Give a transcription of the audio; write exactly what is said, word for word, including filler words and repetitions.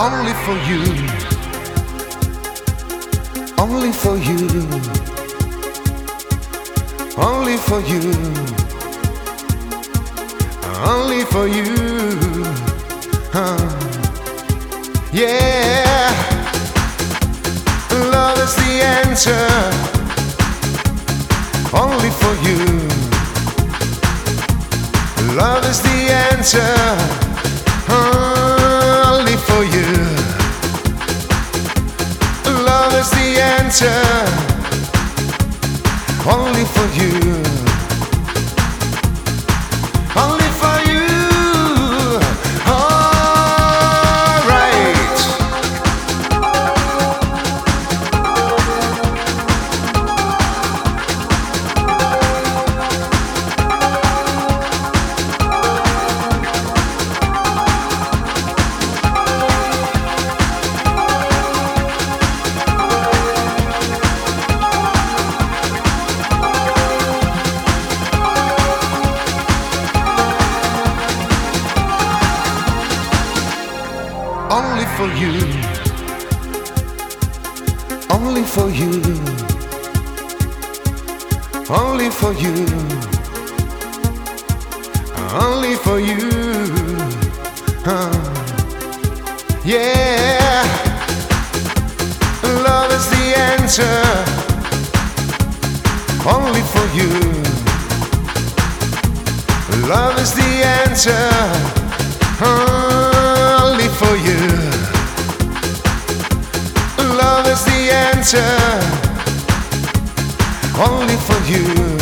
only for you, only for you, only for you, only for you. Huh. Yeah, love is the answer, only for you. Love is the answer, only for you. Love is the answer, only for you. Only for you. All right. Only for you, only for you, only for you, only for you. Huh. Yeah, love is the answer, only for you. Love is the answer, only for you. Love is the answer, only for you.